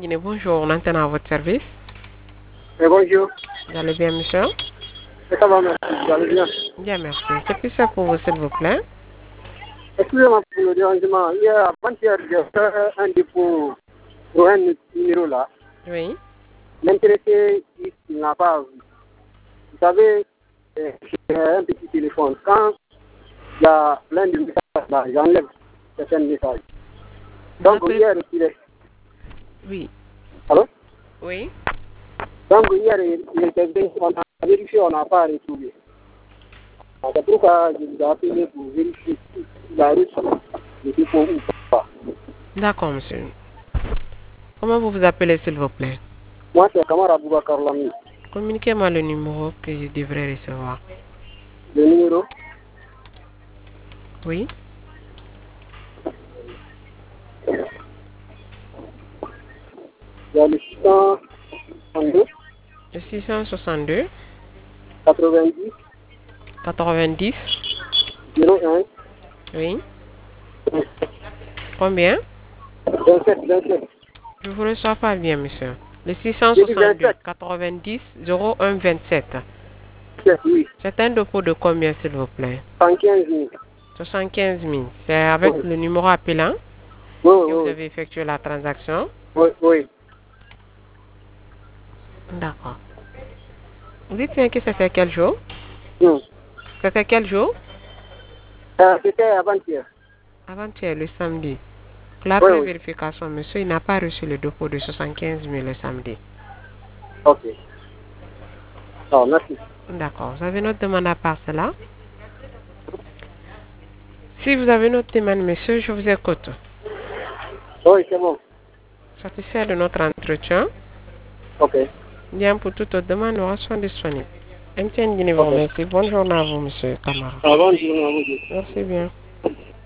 Guinée, bonjour, on entend à votre service. Bonjour. Vous allez bien, monsieur? Ça va, merci. Vous allez bien? Bien, merci. Que puis-je faire pour vous, s'il vous plaît? Excusez-moi pour le dérangement. Il y a avant-hier, j'ai fait un dépôt pour un numéro là. Oui. L'intéressé, il n'a pas vu. Vous savez, j'ai un petit téléphone. Quand il y a plein de messages là, j'enlève certains messages. Donc, hier, il est. Oui. Allô? Oui. Donc, hier, il était venu, on a vérifié, on n'a pas retrouvé. C'est pourquoi je vous ai appelé pour vérifier si la reçu le dépôt ou pas. D'accord, monsieur. Comment vous vous appelez, s'il vous plaît? Moi, c'est Kamara Boubacar Lamy. Communiquez-moi le numéro que je devrais recevoir. Le numéro? Oui. Il y a le 662 Le 662 90 90 01 Oui. Combien? 27. Je ne vous reçois pas bien, monsieur. Le J'ai dit 662 27. 90 01 27. Oui. C'est un dépôt de combien, s'il vous plaît? 115 000. 75 000. C'est avec Oui. le numéro appelant que vous Oui. avez effectué la transaction? Oui. D'accord. Vous dites bien que c'était quel jour? Hmm. C'était quel jour? C'était avant-hier. Avant-hier, le samedi. Pour Oui. vérification, monsieur, il n'a pas reçu le dépôt de 75 000 le samedi. Ok. Non, merci. D'accord. Vous avez notre demande à part cela? Si vous avez notre demande, monsieur, je vous écoute. Oui, c'est bon. Satisfait de notre entretien? Ok. Bien, pour toute autre demande, nous restons disponibles. MTN Guinée vous Ok. remercie. Bonne journée à vous, monsieur Kamara. Avant, je vous remercie. Merci bien.